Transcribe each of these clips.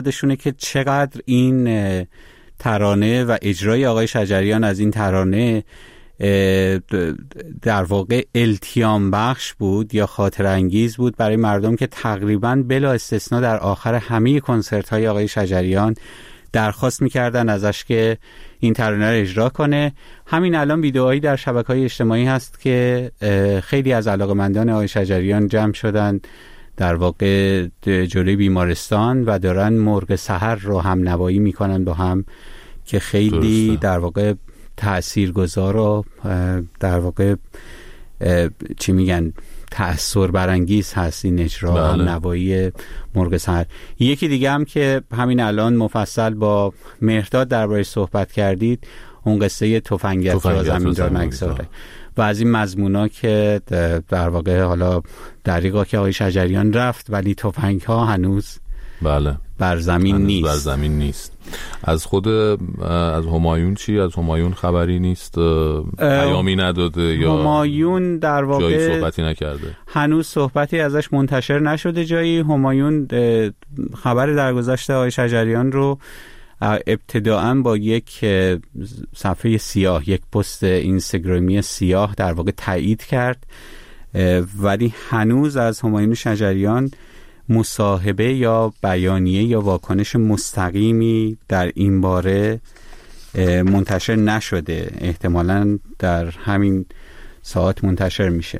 خودشونه که چقدر این ترانه و اجرای آقای شجریان از این ترانه در واقع التیام بخش بود یا خاطر انگیز بود برای مردم که تقریباً بلا استثنا در آخر همه کنسرت های آقای شجریان درخواست میکردن ازش که این ترانه رو اجرا کنه. همین الان ویدئوهایی در شبکه‌های اجتماعی هست که خیلی از علاقه‌مندان آقای شجریان جمع شدن در واقع جلوی بیمارستان و دارن مرغ سحر رو هم نوایی میکنن با هم که خیلی درسته. در واقع تأثیرگذار و در واقع چی میگن تأثیر برانگیز هست این اجرا هم نوایی مرغ سحر. یکی دیگه هم که همین الان مفصل با مهرداد دربارش صحبت کردید، اون قصه تفنگت را زمین را نگذاره و از این مضمونا که در واقع حالا دریغا که آقای شجریان رفت ولی تفنگ ها هنوز بر زمین نیست. بر زمین نیست. از خود از همایون چی؟ از همایون خبری نیست؟ پیامی نداده یا همایون در واقع جایی صحبتی نکرده؟ هنوز صحبتی ازش منتشر نشده جایی. همایون خبر درگذشت آقای شجریان رو ابتداعاً با یک صفحه سیاه، یک پست اینستاگرامی سیاه در واقع تایید کرد، ولی هنوز از همایون شجریان مصاحبه یا بیانیه یا واکنش مستقیمی در این باره منتشر نشده. احتمالاً در همین ساعت منتشر میشه.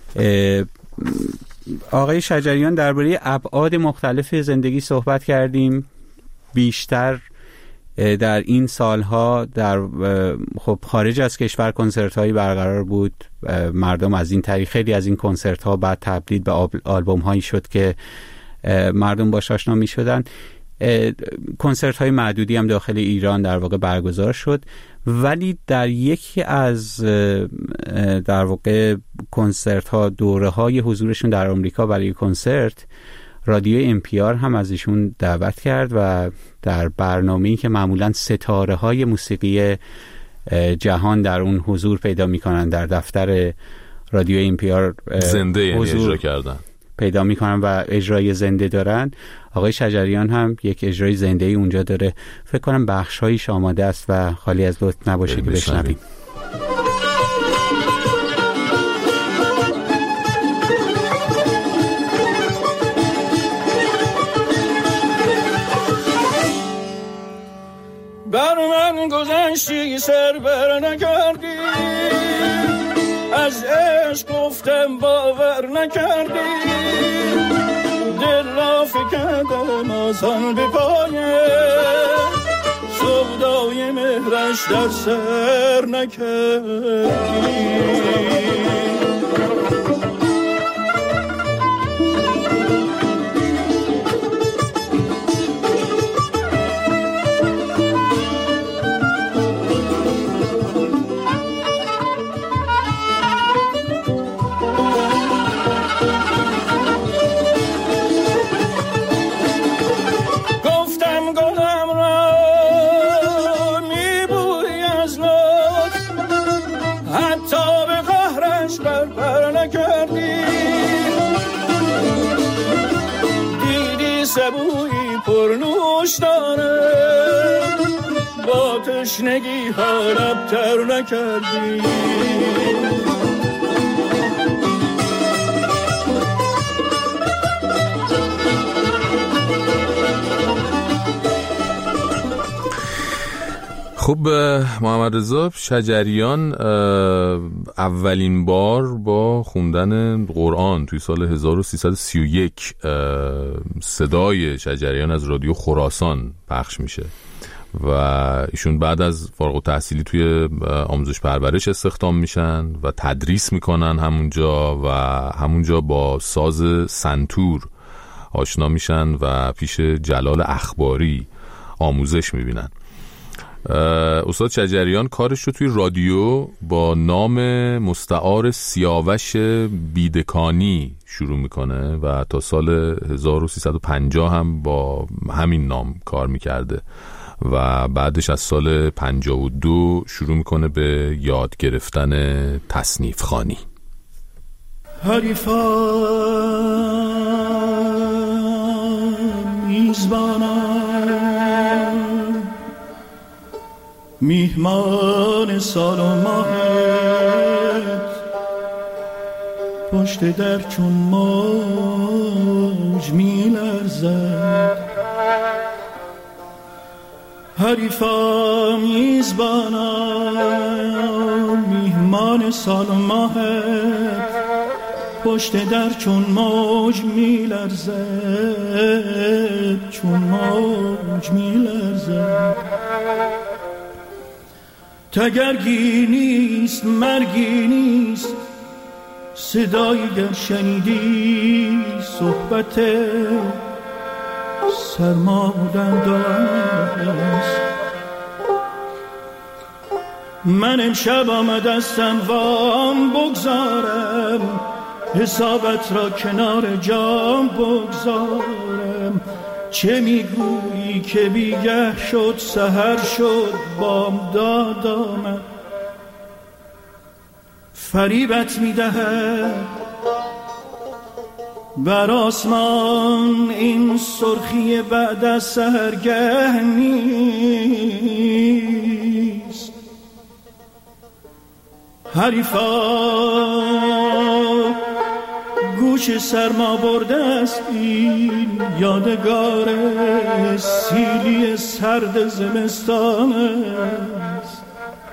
آقای شجریان درباره ابعاد مختلف زندگی صحبت کردیم. بیشتر در این سالها در خب خارج از کشور کنسرت هایی برقرار بود. مردم از این طریق خیلی از این کنسرت ها بعد تبدیل به آلبوم هایی شد که مردم باش آشنا می شدن. کنسرت های معدودی هم داخل ایران در واقع برگزار شد، ولی در یکی از در واقع کنسرت ها دوره های حضورشون در آمریکا برای کنسرت رادیو NPR هم از ایشون دعوت کرد و در برنامه‌ای که معمولاً ستاره های موسیقی جهان در اون حضور پیدا می‌کنن، در دفتر رادیو NPR زنده اجرا کردن پیدا می‌کنن و اجرای زنده دارن. آقای شجریان هم یک اجرای زنده‌ای اونجا داره. فکر کنم بخش‌هایش آماده است و خالی از لطف نباشه که بشنویم. بر من گذشتی سر بر نکردی، از عشق گفتم باور نکردی، دل را فکندم آسان به پایه، سودای مهرش در سر نکردی. با تشنگی ها ربطر نکردی. خب محمد رضا شجریان اولین بار با خوندن قرآن توی سال 1331 صدای شجریان از رادیو خراسان پخش میشه و ایشون بعد از فارغ التحصیلی توی آموزش پرورش استخدام میشن و تدریس میکنن همونجا با ساز سنتور آشنا میشن و پیش جلال اخباری آموزش میبینن. استاد شجریان کارش رو توی رادیو با نام مستعار سیاوش بیدکانی شروع میکنه و تا سال 1350 هم با همین نام کار میکرده و بعدش از سال 52 شروع میکنه به یاد گرفتن تصنیف خوانی. حریفانی میزبانم میهمان سال و ماهت پشت در چون موج میلرزد حریفا میزبانم میهمان سال و ماهت پشت در چون موج میلرزد چون موج میلرزد تگرگی نیست مرگی نیست صدایی گر شنیدی صحبت سرمادندان است من امشب آمدستم وام بگذارم حسابت را کنار جام بگذارم چه میگویی که بیگه شد سحر شد بامداد آمد فریبت میدهد بر آسمان این سرخی بعد از سحرگه نیست حریفا گوش سرما برده است این یادگار سیلی سرد زمستان است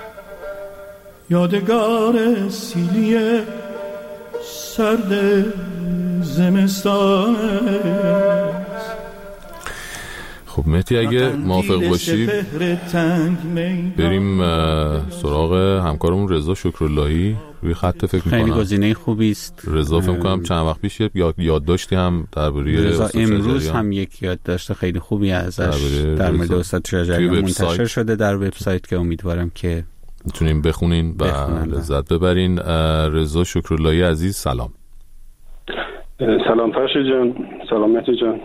یادگار سیلی سرد زمستان است. خب مهدی اگه موافق باشی بریم سراغ همکارمون رضا شکراللهی روی خط فکر می‌کنم خیلی گزینه خوبی است. رضا فکر می‌کنم چند وقت پیش یادداشتی هم درباره رضا امروز هم یک یادداشت خیلی خوبی ازش در مورد استاد شجریان منتشر شده در وبسایت که امیدوارم که میتونیم بخونین و لذت ببرین. رضا شکراللهی عزیز سلام. سلام فرشید جان، سلام مهدی جان.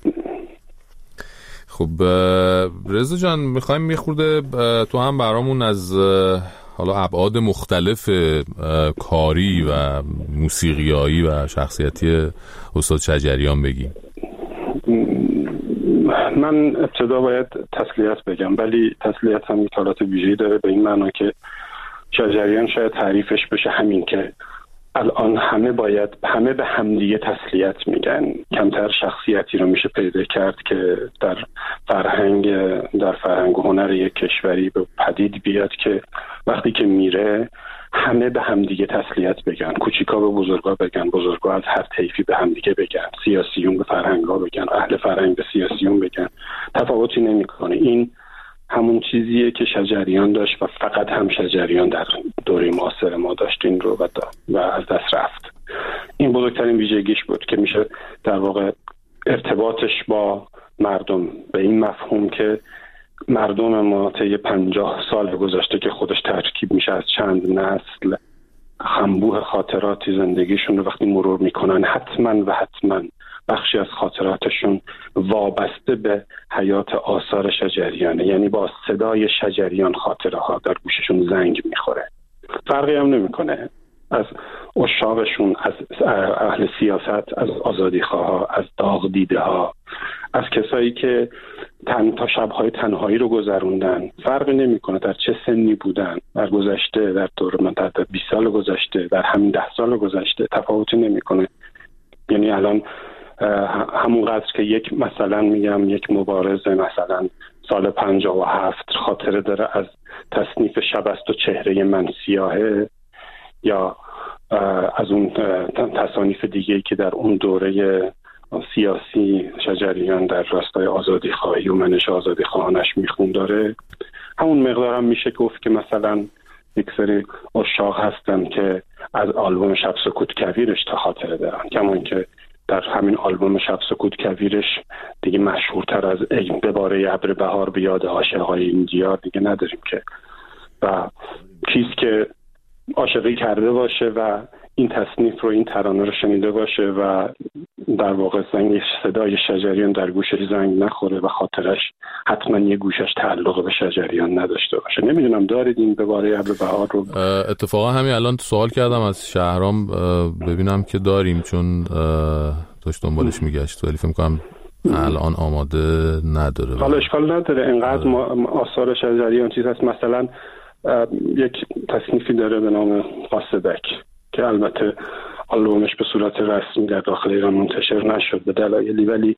خب رضا جان میخوایم یه خورده تو هم برامون از حالا ابعاد مختلف کاری و موسیقیایی و شخصیتی استاد شجریان بگیم. من ابتدا باید تسلیت بگم، ولی تسلیت هم اطلاعات ویژه‌ای داره به این معنا که شجریان شاید تعریفش بشه همین که الان همه به همدیگه تسلیت میگن. کمتر شخصیتی رو میشه پیدا کرد که در فرهنگ و هنر یک کشوری به پدید بیاد که وقتی که میره همه به همدیگه تسلیت بگن، کوچیکا به بزرگا بگن، بزرگا از هر طیفی به همدیگه بگن، سیاسیون به فرهنگا بگن، اهل فرهنگ به سیاسیون بگن، تفاوتی نمیکنه. این همون چیزیه که شجریان داشت و فقط هم شجریان در دوره معاصر ما داشت این رو و از دست رفت. این بزرگترین ویژگیش بود که میشه در واقع ارتباطش با مردم به این مفهوم که مردم ما طی 50 سال گذشته که خودش ترکیب میشه از چند نسل، انبوه خاطراتی زندگیشون رو وقتی مرور میکنن حتما بخشی از خاطراتشون وابسته به حیات آثار شجریانه، یعنی با صدای شجریان خاطره ها در گوششون زنگ میخوره. فرقی هم نمیکنه از عشاقشون، از اهل سیاست، از آزادیخواها، از داغ دیده ها، از کسایی که تا شبهای تنهایی رو گذروندن. فرقی نمیکنه در چه سنی بودن، در گذشته، در دور من در 20 سال گذشته، در همین 10 سال گذشته، تفاوتی نمیکنه. یعنی الان همونقدر که یک مبارز مثلا سال 57 خاطره داره از تصنیف شب است و چهره من سیاهه، یا از اون تصانیف دیگه‌ای که در اون دوره سیاسی شجریان در راستای آزادیخواهی و منش آزادیخواهانش میخون داره، همون مقدار هم میشه گفت که مثلا یک سری عشاق هستن که از آلبوم شب سکوت کویرش تا خاطره دارن، کما اینکه در همین آلبوم شب سکوت کویرش دیگه مشهورتر از به باره ابر بهار به یاد عاشقای این دیار دیگه نداریم که، و کیست که عاشقی کرده باشه و این تصنیف رو، این ترانه رو شنیده باشه و در واقع صدای شجریان در گوشش زنگ نخوره و خاطرش حتما یه گوشش تعلق به شجریان نداشته باشه. نمیدونم دارید این به باره ابر بهار رو؟ اتفاقا همین الان سوال کردم از شهرام ببینم که داریم، چون داشت دنبالش میگشت، ولی فکر می‌کنم الان آماده نداره. حالا اشکال نداره، انقدر آثار شجریان چیز هست. مثلا یک تصنیفی داره به نام قاصدک که البته آلبومش به صورت رسمی در داخل ایران منتشر نشد به دلایلی، ولی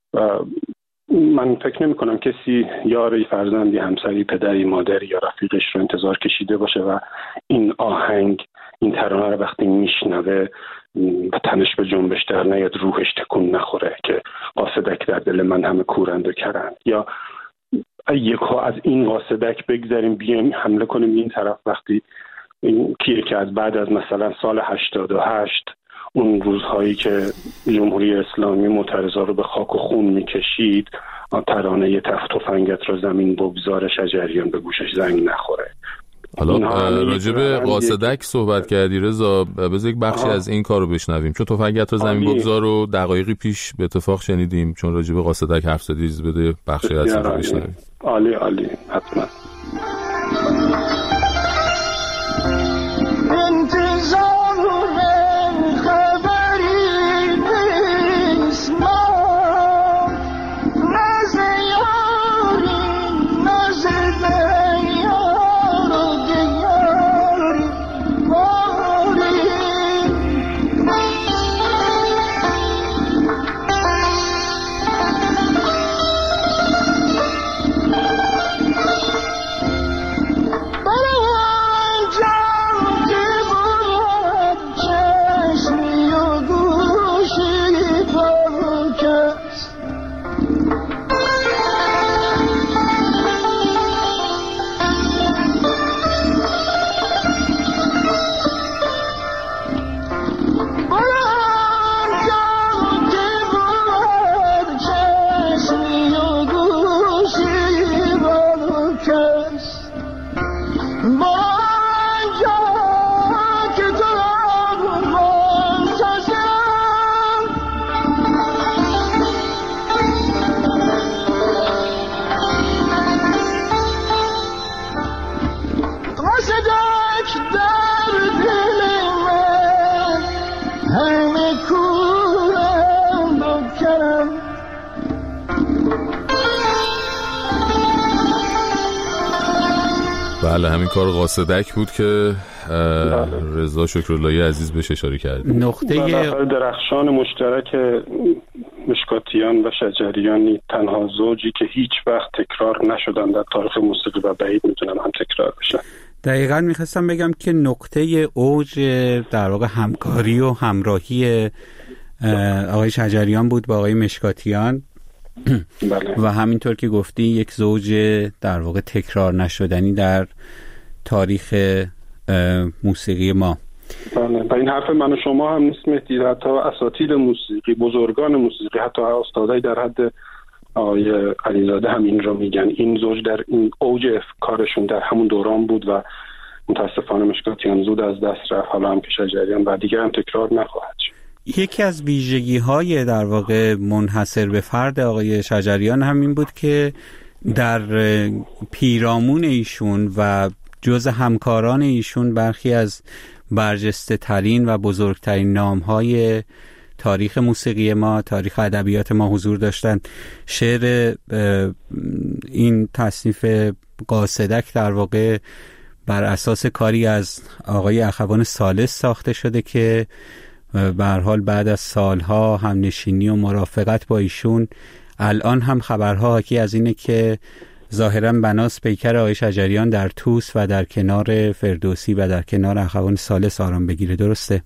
من فکر نمی کنم کسی یاری، فرزندی، همسری، پدری، مادری یا رفیقش رو انتظار کشیده باشه و این آهنگ، این ترانه رو وقتی میشنوه و تنش به جنبش در نیاد، روحش تکون نخوره که قاصدک در دل من همه کورند و کرند. یا یکو از این قاصدک بگذاریم بیایم حمله کنیم این طرف، وقتی کیه که از بعد از مثلا سال 88 اون روزهایی که جمهوری اسلامی معترضا رو به خاک و خون میکشید، ترانه تفنگت رو زمین بگذار شجریان به گوشش زنگ نخوره. حالا راجب قاصدک صحبت کردی رضا، بذار یک بخشی از این کار رو بشنویم، چون تفنگت رو زمین بگذار رو دقایقی پیش به اتفاق شنیدیم، چون راجب قاصدک حرف زدی، بده بخشی از این رو بشنویم. عالی عالی، حتما. بله، همین کار قاصدک بود که رضا شکراللهی عزیز بهش اشاره کرد. نقطه درخشان مشترک مشکاتیان و شجریانی، تنها زوجی که هیچ وقت تکرار نشدن در تاریخ موسیقی و بعید میتونم هم تکرار بشن. دقیقاً میخواستم بگم که نقطه اوج در واقع همکاری و همراهی آقای شجریان بود با آقای مشکاتیان. بله. و همینطور که گفتی یک زوج در واقع تکرار نشدنی در تاریخ موسیقی ما. بله. و این حرف من و شما هم نیست مهدی، حتی اساتید موسیقی، بزرگان موسیقی، حتی استادای در حد آقای علیزاده هم این رو میگن. این زوج در این اوج کارشون در همون دوران بود و متاسفانه مشکاتیان زود از دست رفت، حالا هم که شجریان و دیگه هم تکرار نخواهد شد. یکی از ویژگی‌های در واقع منحصر به فرد آقای شجریان هم این بود که در پیرامون ایشون و جز همکاران ایشون برخی از برجسته ترین و بزرگترین نام‌های تاریخ موسیقی ما، تاریخ ادبیات ما حضور داشتند. شعر این تصنیف قاصدک در واقع بر اساس کاری از آقای اخوان ثالث ساخته شده که به هر حال بعد از سالها همنشینی و مرافقت با ایشون الان هم خبرها حاکی از اینه که ظاهرا بناس پیکر آقای شجریان در طوس و در کنار فردوسی و در کنار اخوان ثالث آرام بگیره. درسته؟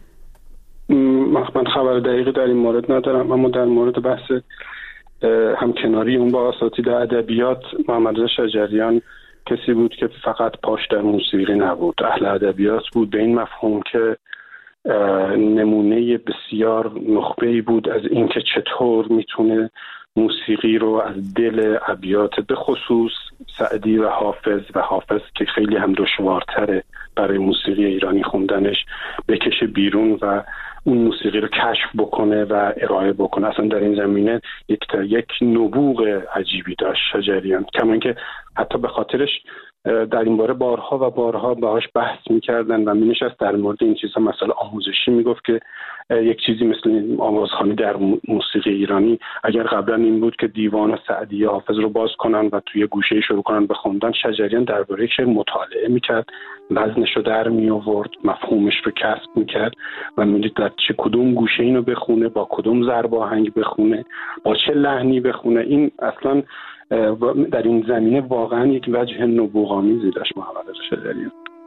من خبر دقیقی در این مورد ندارم، اما در مورد بحث همکناری اون با اساتید ادبیات، محمد رضا شجریان کسی بود که فقط پاش در موسیقی نبود، اهل ادبیات بود، به این مفهوم که نمونه بسیار نخبه‌ای بود از اینکه چطور میتونه موسیقی رو از دل ابیات به خصوص سعدی و حافظ که خیلی هم دشوارتره برای موسیقی ایرانی خوندنش، بکشه بیرون و اون موسیقی رو کشف بکنه و ارائه بکنه. اصلا در این زمینه یک نبوغ عجیبی داشت شجریان، کما اینکه حتی به خاطرش در این باره بارها و بارها باهاش بحث میکردن و مینشست در مورد این چیزها مسائل آموزشی میگفت که یک چیزی مثل آوازخوانی در موسیقی ایرانی اگر قبلا این بود که دیوان سعدی حافظ رو باز کنن و توی گوشه شروع کنن به خوندن، شجریان درباره شعر مطالعه میکرد، وزنش رو در می آورد، مفهومش رو کسب میکرد و میدید در چه کدوم گوشه اینو بخونه، با کدوم ضرب آهنگ بخونه، با چه لحنی بخونه. این اصلا در این زمینه واقعا یک وجه نبوغامیزی داشت محمد رضا شجریان.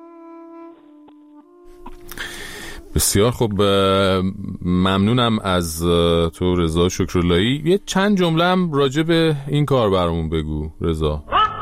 بسیار خوب، ممنونم از تو رضا شکراللهی. یه چند جمله هم راجع به این کار برامون بگو رضا.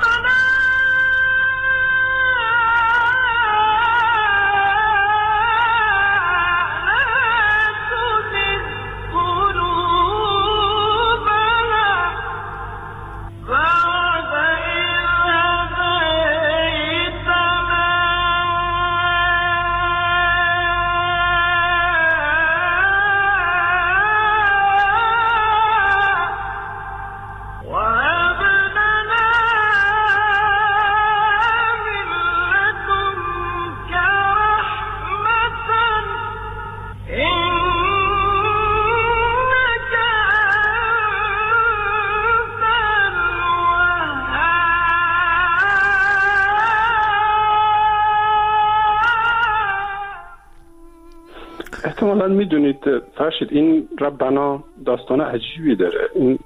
احتمالاً میدونید فرشید این ربنا داستان عجیبی داره. این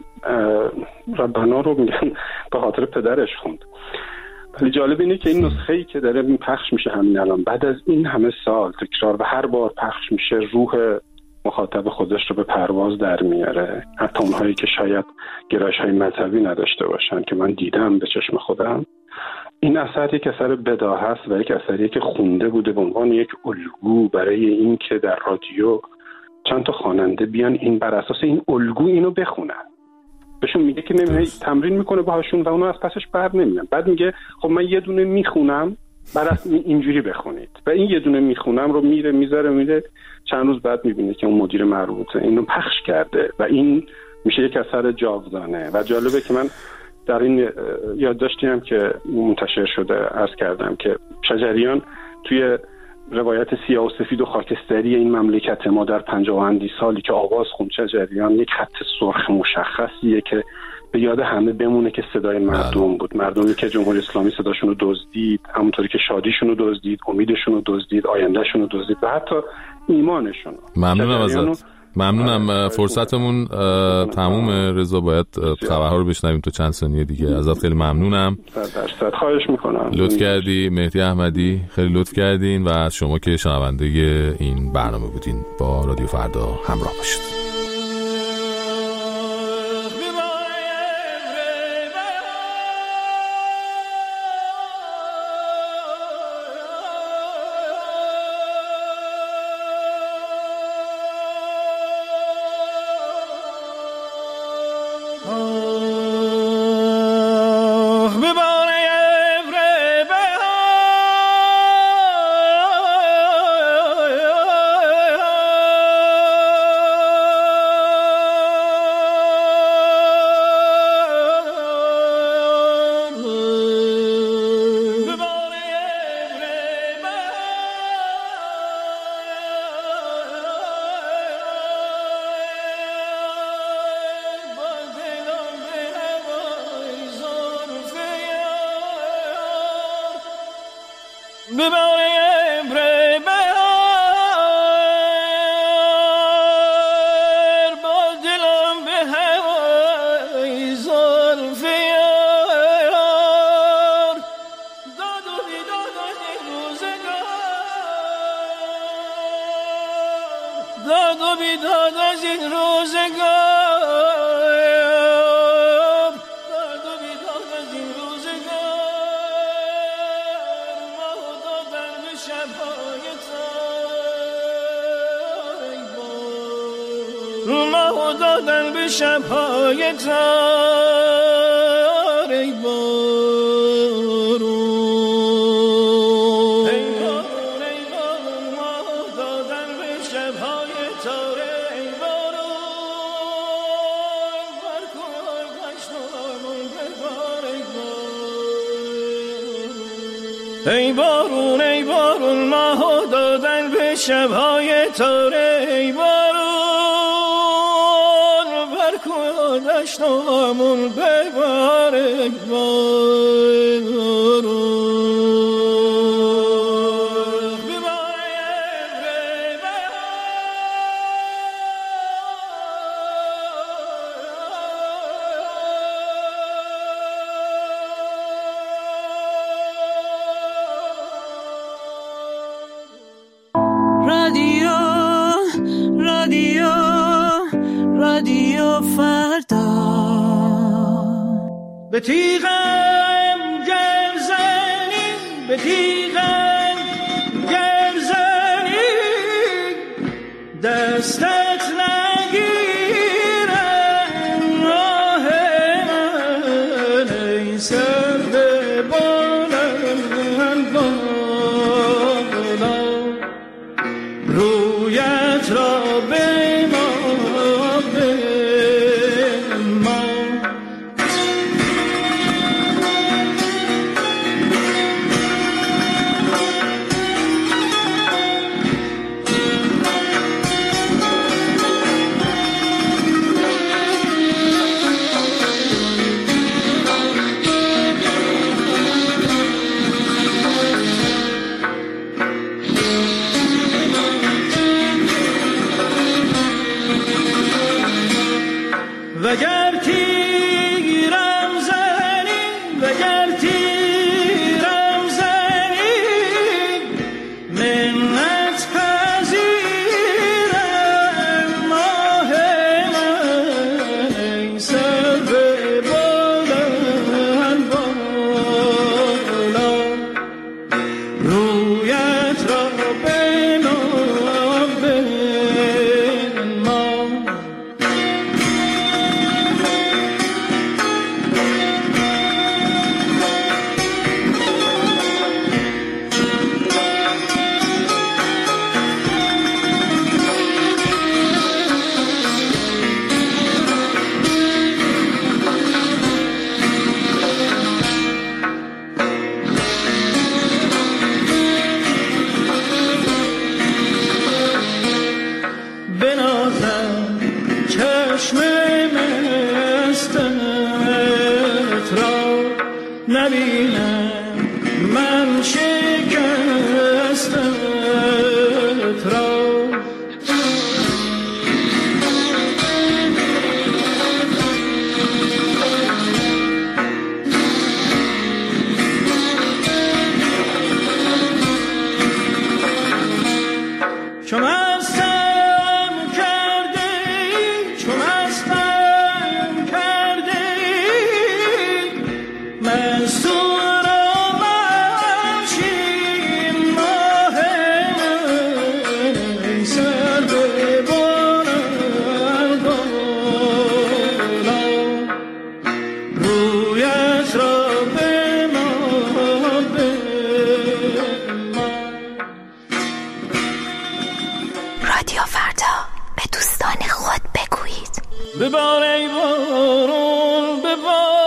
ربنا رو میگن به خاطر پدرش خوند، ولی جالب اینه که این نسخه‌ای که داره پخش میشه همین الان بعد از این همه سال تکرار و هر بار پخش میشه روح مخاطب خودش رو به پرواز در میاره، حتی اونهایی که شاید گرایش‌های مذهبی نداشته باشن که من دیدم به چشم خودم. این اثر یک اثر بداهه است و یک اثری که خونده بوده به عنوان یک الگو برای این که در رادیو چند تا خواننده بیان این بر اساس این الگو اینو بخونن. بهشون میگه که نمیشه تمرین میکنه باهاشون و اونا از پسش بر نمیان. بعد میگه خب من یه دونه میخونم برای اینجوری بخونید و این یه دونه میخونم رو میذاره چند روز بعد میبینه که اون مدیر مربوطه اینو پخش کرده و این میشه یک اثر جاودانه. و جالبه که من در این یادداشتی هم که منتشر شده عرض کردم که شجریان توی روایت سیاه و سفید و خاکستری این مملکت ما در 50 اندی سالی که آواز خوند شجریان یک خط سرخ مشخصیه که به یاد همه بمونه که صدای مردم بود، مردمی که جمهوری اسلامی صداشون رو دزدید، همونطوری که شادیشون رو دزدید، امیدشون رو دزدید، آیندهشون رو دزدید و حتی ایمانشون. ممنونم ازت. ممنونم. فرصتمون تموم رضا، باید خبرها رو بشنویم تو چند ثانیه دیگه. ازت خیلی ممنونم. خواهش میکنم. لطف کردی. مهدی احمدی خیلی لطف کردین و از شما که شنونده این برنامه بودین با رادیو فردا همراه باشید. ای بارون ماهو دادن به شبهای تاره، ای بارون بر کوه دشتامون ببار، ای بارون رادیو فردا به تیغم گرزنی، به تیغم گرزنی، دستت نگیرم راه من، ای سر به بالم بالا، رویت را وگر تیرم زنی، وگر تیرم زنی، منت پذیرم ماه من، ای سر به بالم بالا، رویت را نبینم من شکستت را. چون مستم کرده مستور آمشین ماه من، سر به بالم بالا، رویت را به ما رادیو فردا به دوستان خود بگویید ببار ای بارون ببار،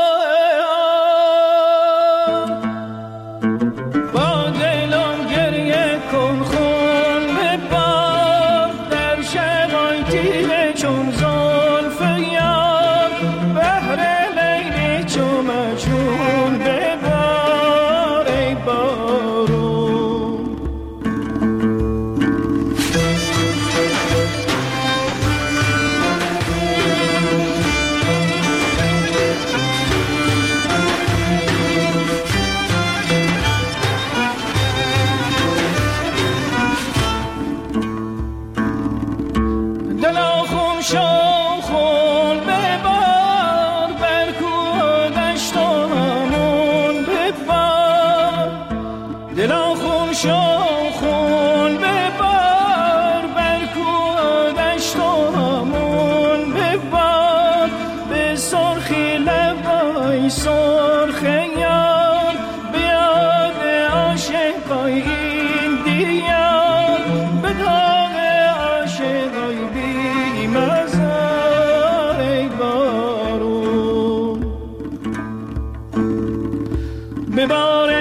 سرخ یار بیاد عاشقای این دیار، به داغ عاشقای بی مزار ای بارون ببار